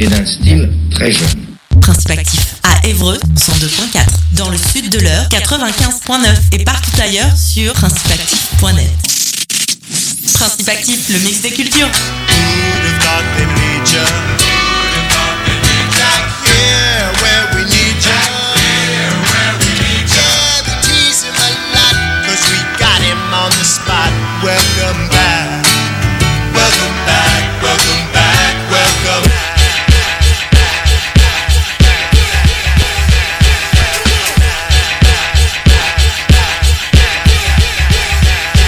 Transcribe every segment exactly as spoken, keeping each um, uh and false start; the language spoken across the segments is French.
et d'un style très jeune. Principe Actif à Évreux, cent deux virgule quatre. Dans le sud de l'Eure, quatre-vingt-quinze virgule neuf. Et partout ailleurs sur principe actif point net. Principe Actif, le mix des cultures. Welcome back, welcome back, welcome back, welcome back.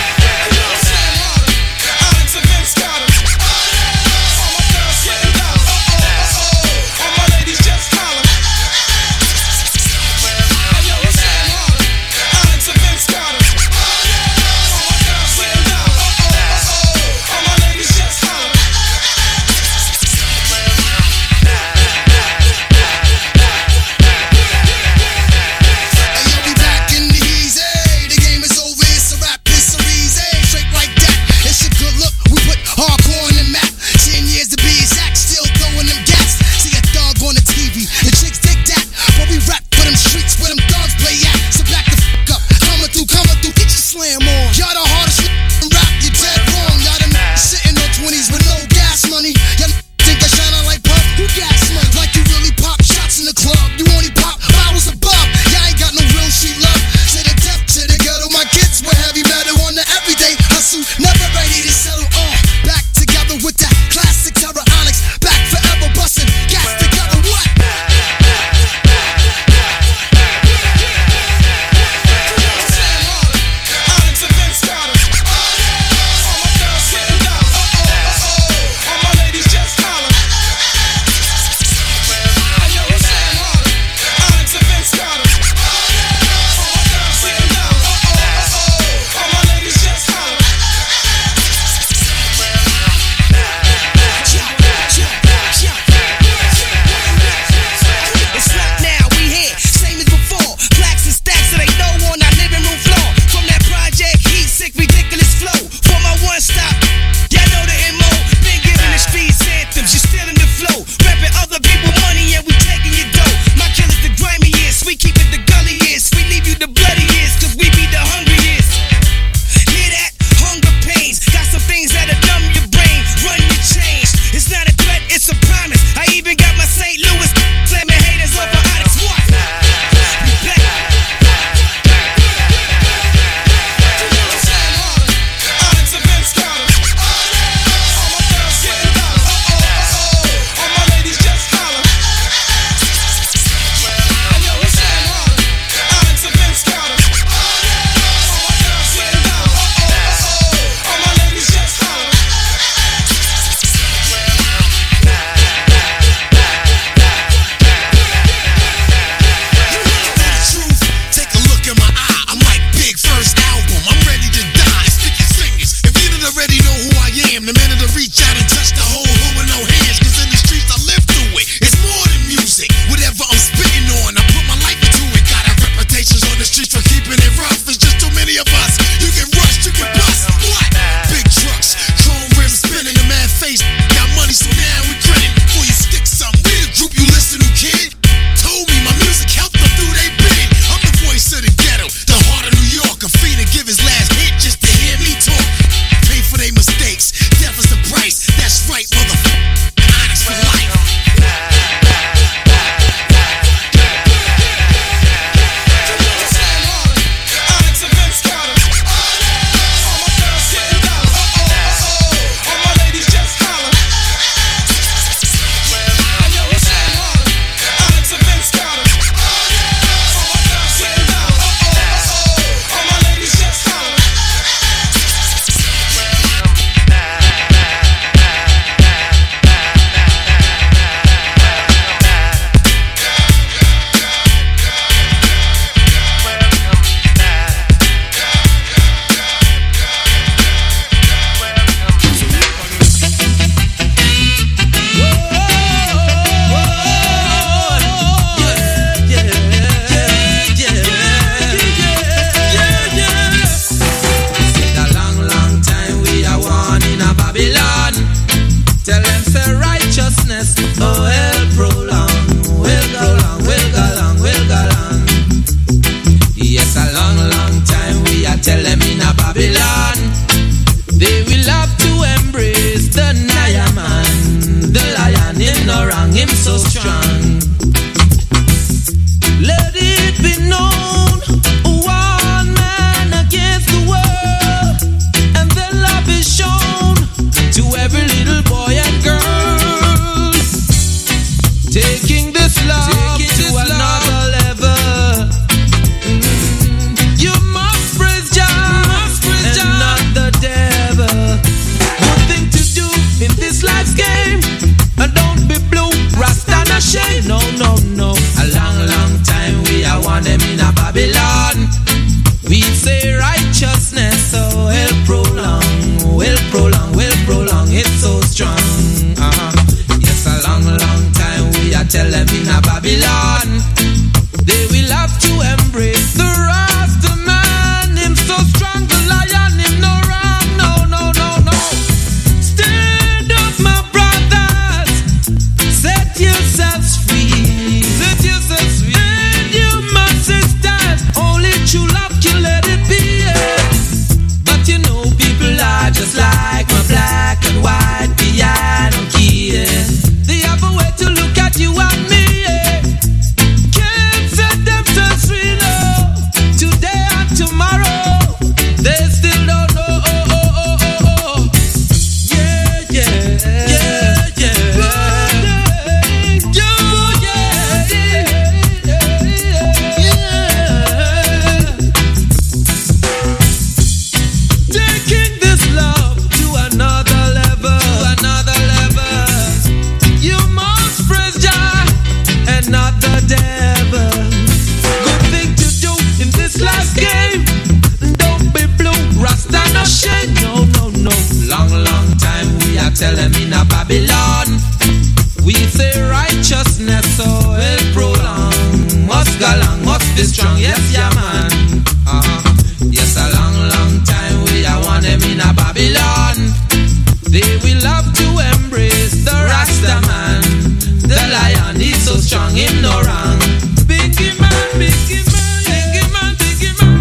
Alex and Vince got us. All my girls getting down. oh, will prolong, will go long, will go long, will go long. Yes, a long, long time we are tell them in a Babylon. They will have to embrace the Naya man. The lion in no wrong, him so strong. Let it be known, one man against the world, and then love is shown to every little boy and girl. Taking this love Taking to this another love. level. Mm-hmm. You must praise Jah, must praise and Jah. Not the devil. Good thing to do in this life's game, and don't be blue, Rasta not shame. No, no, no. A long, long time we are one them in a Babylon. We say righteousness, so will prolong, will prolong, will prolong. It's so strong. Uh-huh. Yes, a long, long time we are tell them in a Babylon. They will have to embrace the Rasta man. Him so strong, the lion him no wrong. No, no, no, no. Stand up, my brothers. Set yourselves free. Set yourselves free. And you must stand. Only true love can let it be. Yeah. But you know people are just like my black and white piano key. Yeah. They have a way to look at you and me. Yeah. Can't set themselves free, no. Today and tomorrow, they still don't know. Oh, oh, oh, oh, oh. Yeah, yeah, yeah, yeah. Yo, yeah, yeah, yeah. Taking this love to another level, to another level. You must praise Jah and not the devil. Good thing to do in this last game. Don't be blue, Rasta no shame. No, no, no. Long, long time we are telling in a Babylon. We say righteousness, so will prolong. Must go long, must be strong. Yes, yeah, man. Uh-huh. Yes, a long, long time we are one them in a Babylon. They will have to embrace the Rasta man. The lion is so strong, him no wrong. Biggie man, biggie man, biggie man, biggie man.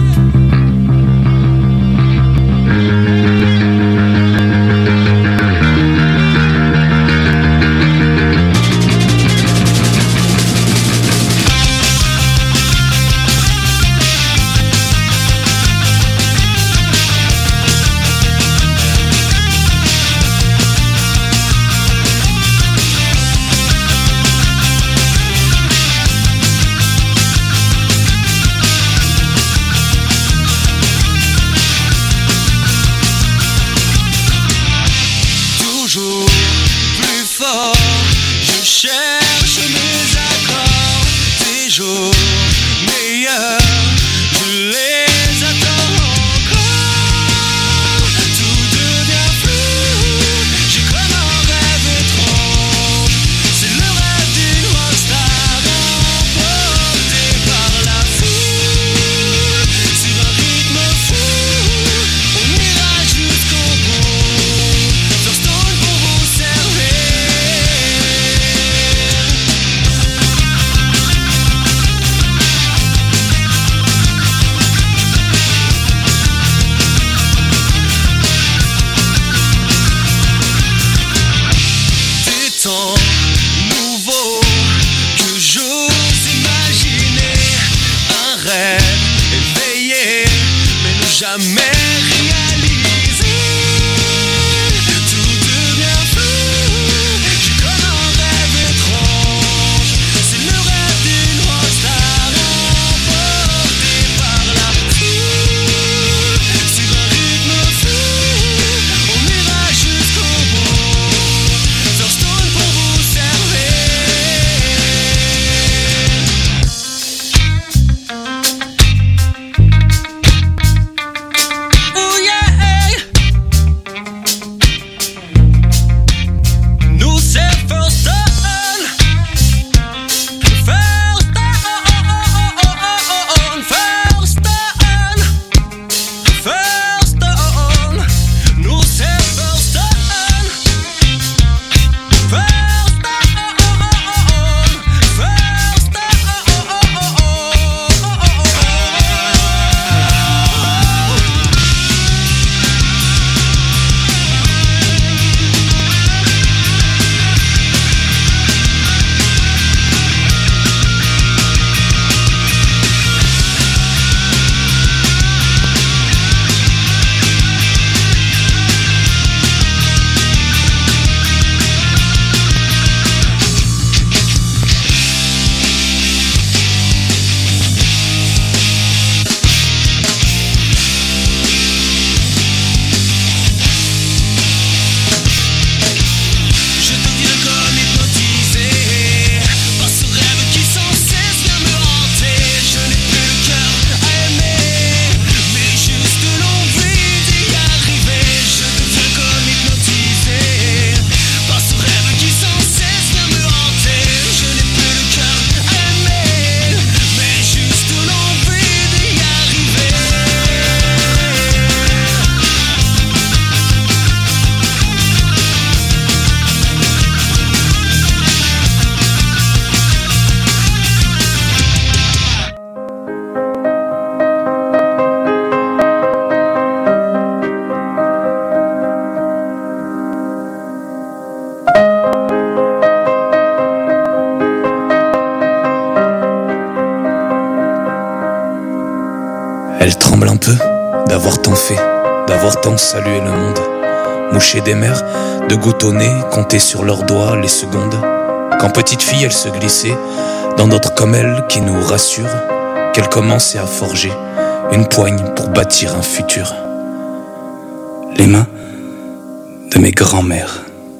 Elle tremble un peu d'avoir tant fait, d'avoir tant salué le monde. Moucher des mers, de gouttes au nez, compter sur leurs doigts les secondes. Quand petite fille elle se glissait dans d'autres comme elle qui nous rassurent qu'elle commençait à forger une poigne pour bâtir un futur. Les mains de mes grands-mères.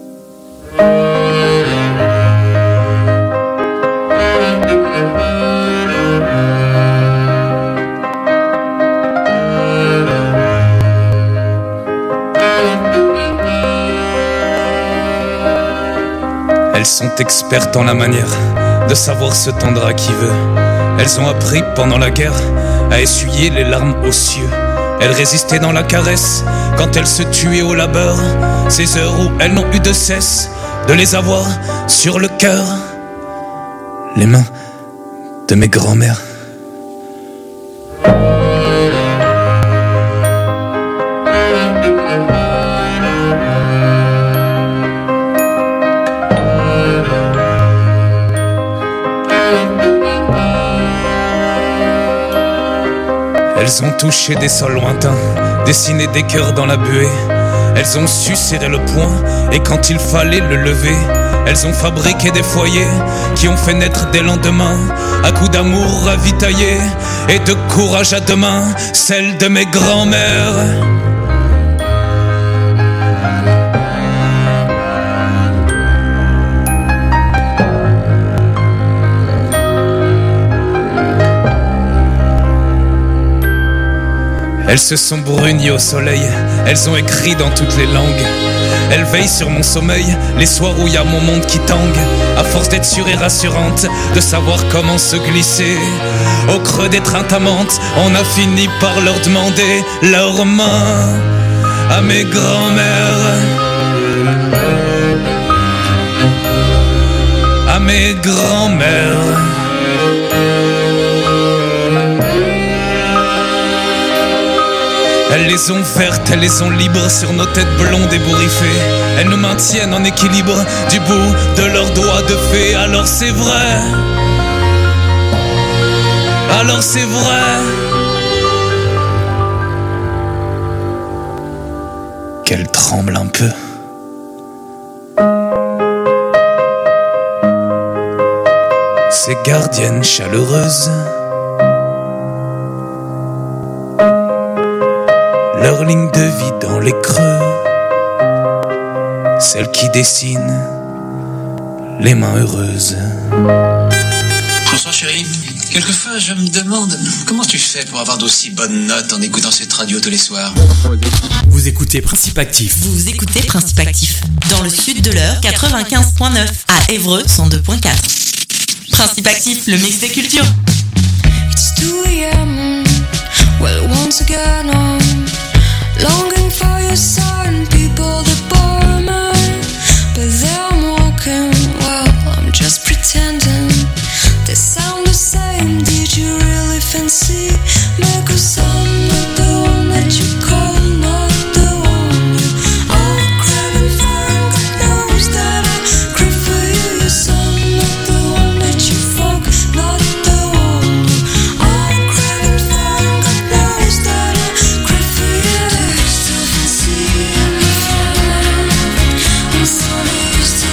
Elles sont expertes en la manière de savoir se tendre à qui veut. Elles ont appris pendant la guerre à essuyer les larmes aux cieux. Elles résistaient dans la caresse quand elles se tuaient au labeur. Ces heures où elles n'ont eu de cesse de les avoir sur le cœur. Les mains de mes grands-mères. Elles ont touché des sols lointains, dessiné des cœurs dans la buée. Elles ont su serrer le poing et quand il fallait le lever. Elles ont fabriqué des foyers qui ont fait naître des lendemains à coups d'amour ravitaillés et de courage à deux mains, celle de mes grands-mères. Elles se sont brunies au soleil, elles ont écrit dans toutes les langues. Elles veillent sur mon sommeil, les soirs où y a mon monde qui tangue. À force d'être sûre et rassurante, de savoir comment se glisser au creux des trintamantes, on a fini par leur demander leurs mains à mes grands-mères. À mes grands-mères. Elles les ont vertes, elles les ont libres sur nos têtes blondes ébouriffées. Elles nous maintiennent en équilibre du bout de leurs doigts de fée. Alors c'est vrai, alors c'est vrai qu'elles tremblent un peu. Ces gardiennes chaleureuses, leur ligne de vie dans les creux, celle qui dessine les mains heureuses. François chéri, quelquefois je me demande comment tu fais pour avoir d'aussi bonnes notes en écoutant cette radio tous les soirs. Vous écoutez Principe Actif. Vous écoutez Principe Actif dans le sud de l'heure, quatre-vingt-quinze virgule neuf à Évreux, cent deux virgule quatre. Principe Actif, le mix des cultures. It's two a.m. Well, once again I'm longing for your son, people that bore me, but there I'm walking, well, I'm just pretending. They sound the same, did you really fancy me? 'Cause I'm not the one that you call, not the one you are craving for, and God knows that I crave for you. Yes, I'm not the one that you fuck, not the one you are craving for, and God knows that I crave for you. I'm so used to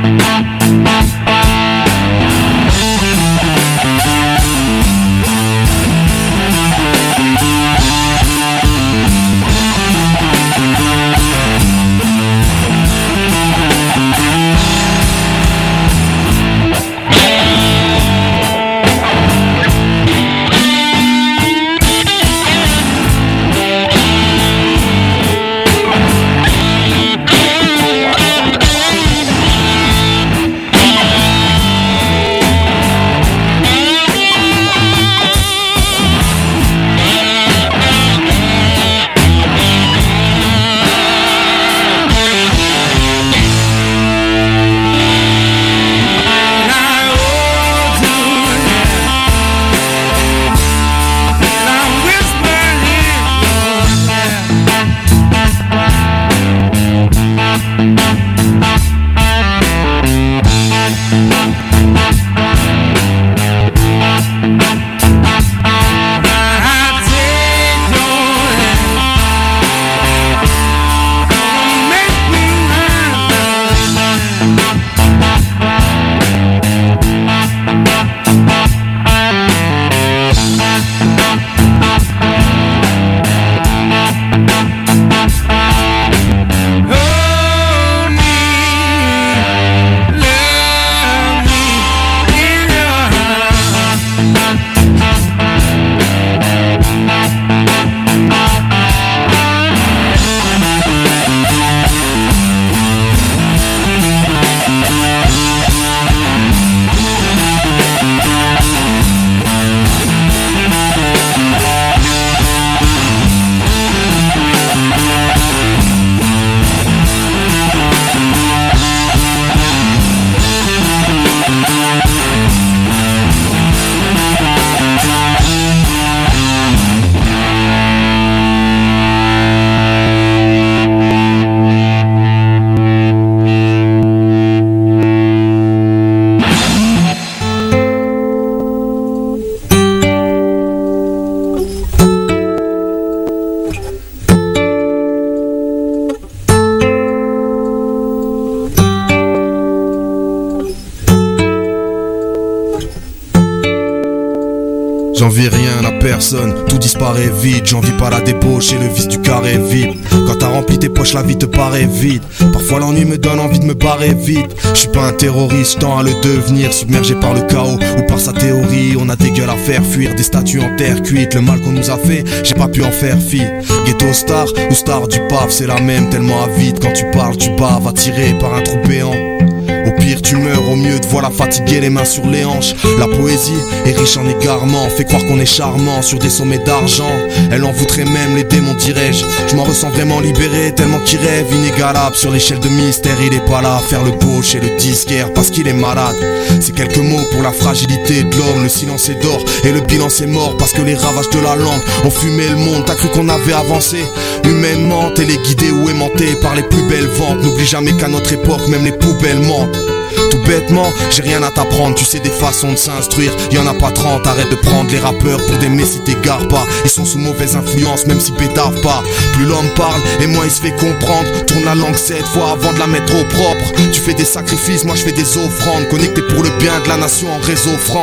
J'envie rien à personne, tout disparaît vite. J'envie pas la débauche et le vice du carré vide. Quand t'as rempli tes poches, la vie te paraît vide. Parfois l'ennui me donne envie de me barrer vite. Je suis pas un terroriste, je tends à le devenir. Submergé par le chaos ou par sa théorie. On a des gueules à faire fuir, des statues en terre cuite. Le mal qu'on nous a fait, j'ai pas pu en faire fi. Ghetto star ou star du paf, c'est la même, tellement avide. Quand tu parles, tu baves, attiré par un trou béant. Au pire tu meurs, au mieux te voilà fatigué, les mains sur les hanches. La poésie est riche en égarements, fait croire qu'on est charmant sur des sommets d'argent. Elle en voudrait même les démons, dirais-je. Je m'en ressens vraiment libéré, tellement qu'il rêve inégalable. Sur l'échelle de mystère, il est pas là à faire le beau chez le disquaire parce qu'il est malade. C'est quelques mots pour la fragilité de l'homme. Le silence est d'or et le bilan c'est mort, parce que les ravages de la langue ont fumé le monde. T'as cru qu'on avait avancé humainement, téléguidé ou aimanté par les plus belles ventes. N'oublie jamais qu'à notre époque, même les poubelles mentent. Tout bêtement, j'ai rien à t'apprendre, tu sais des façons de s'instruire, y'en a pas trente, arrête de prendre les rappeurs pour des messies, t'égares pas. Ils sont sous mauvaise influence, même s'ils pétavent pas. Plus l'homme parle, et moins il se fait comprendre. Tourne la langue sept fois avant de la mettre au propre. Tu fais des sacrifices, moi je fais des offrandes. Connecté pour le bien de la nation en réseau franc.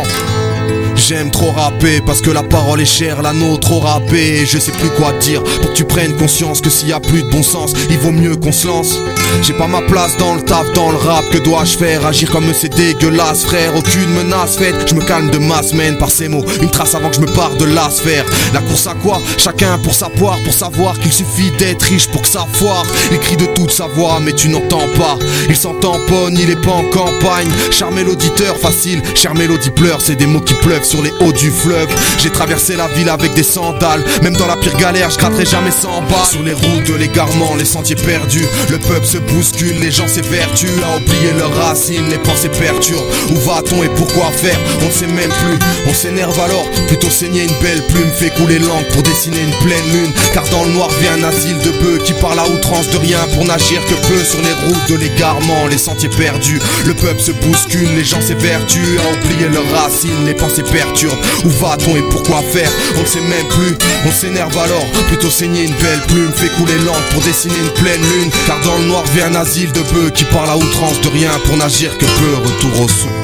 J'aime trop rapper parce que la parole est chère, la nôtre trop rappée. Et je sais plus quoi dire pour que tu prennes conscience que s'il y a plus de bon sens, il vaut mieux qu'on se lance. J'ai pas ma place dans le taf, dans le rap, que dois-je faire? Agir comme c'est dégueulasse frère, aucune menace faite. Je me calme de ma semaine par ces mots, une trace avant que je me barre de la sphère. La course à quoi? Chacun pour sa poire, pour savoir qu'il suffit d'être riche pour que ça foire. Il crie de toute sa voix mais tu n'entends pas. Il s'en tamponne, il est pas en campagne. Charmer l'auditeur facile, chère mélodie pleure, c'est des mots qui pleuvent sur les hauts du fleuve. J'ai traversé la ville avec des sandales, même dans la pire galère je gratterai jamais cent balles. Sur les routes de l'égarement, les sentiers perdus, le peuple se bouscule, les gens s'évertuent à oublier leurs racines, les pensées perturbent. Où va-t-on et pourquoi faire? On ne sait même plus, on s'énerve alors. Plutôt saigner une belle plume, fait couler l'encre pour dessiner une pleine lune. Car dans le noir vient un asile de bœufs qui parle à outrance de rien pour n'agir que peu. Sur les routes de l'égarement, les sentiers perdus, le peuple se bouscule, les gens s'évertuent à oublier leurs racines, les pensées perturbent. perturbe. Où va-t-on et pourquoi faire? On ne sait même plus, on s'énerve alors. Plutôt saigner une belle plume, fait couler l'encre pour dessiner une pleine lune. Car dans le noir vient un asile de bœufs qui parle à outrance de rien pour n'agir que peu. Retour aux sources.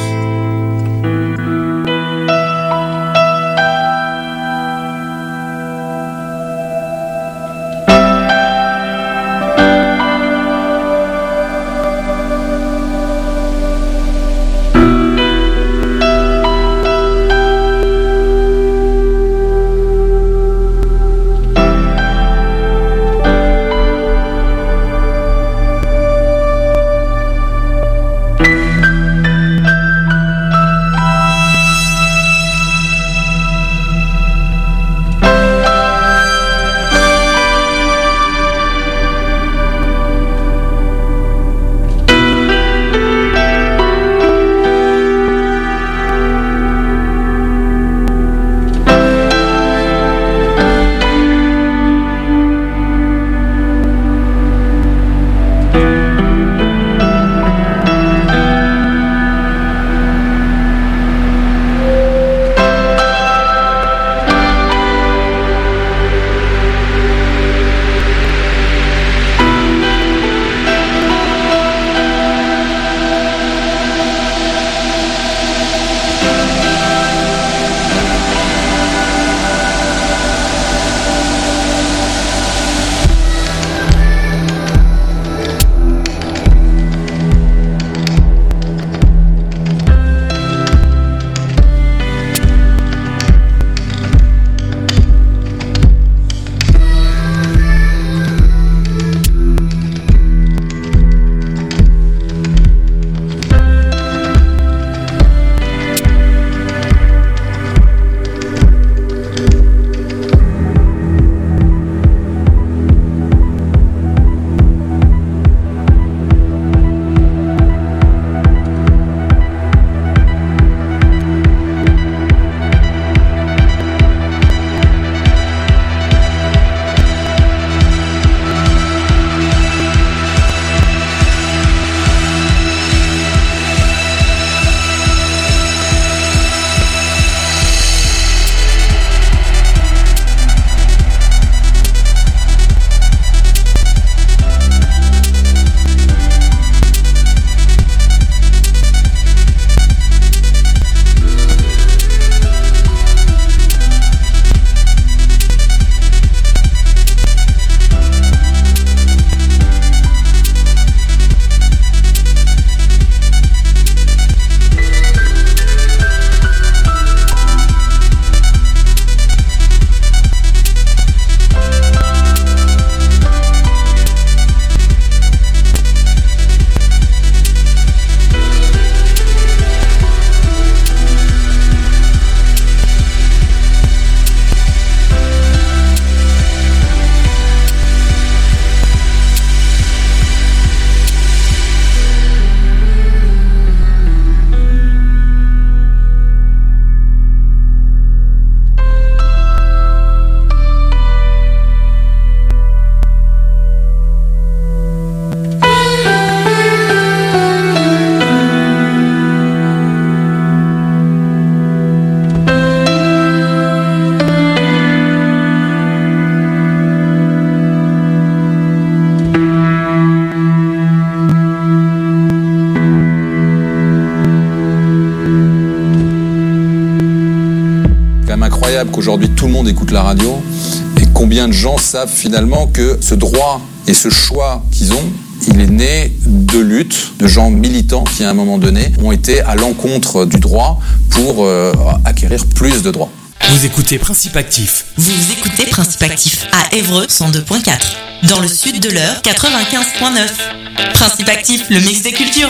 Qu'aujourd'hui tout le monde écoute la radio et combien de gens savent finalement que ce droit et ce choix qu'ils ont, il est né de luttes de gens militants qui à un moment donné ont été à l'encontre du droit pour euh, acquérir plus de droits. Vous écoutez Principe Actif. Vous écoutez Principe Actif à Évreux cent deux point quatre. Dans le sud de l'Eure quatre-vingt-quinze point neuf. Principe Actif, le mix des cultures.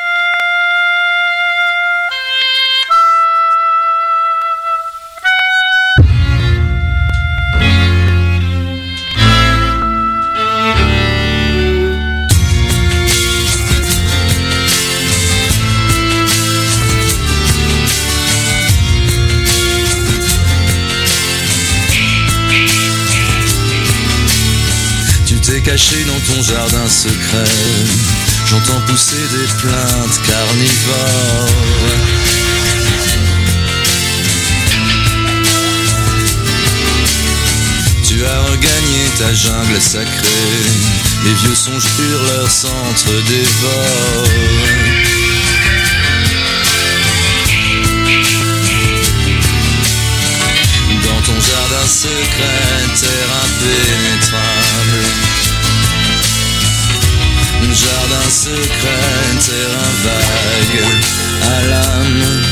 Caché dans ton jardin secret, j'entends pousser des plaintes carnivores. gagner ta jungle sacrée. Les vieux songes hurlent, leur centre dévore. Dans ton jardin secret, terre impénétrable. Jardin secret, terrain vague, à l'âme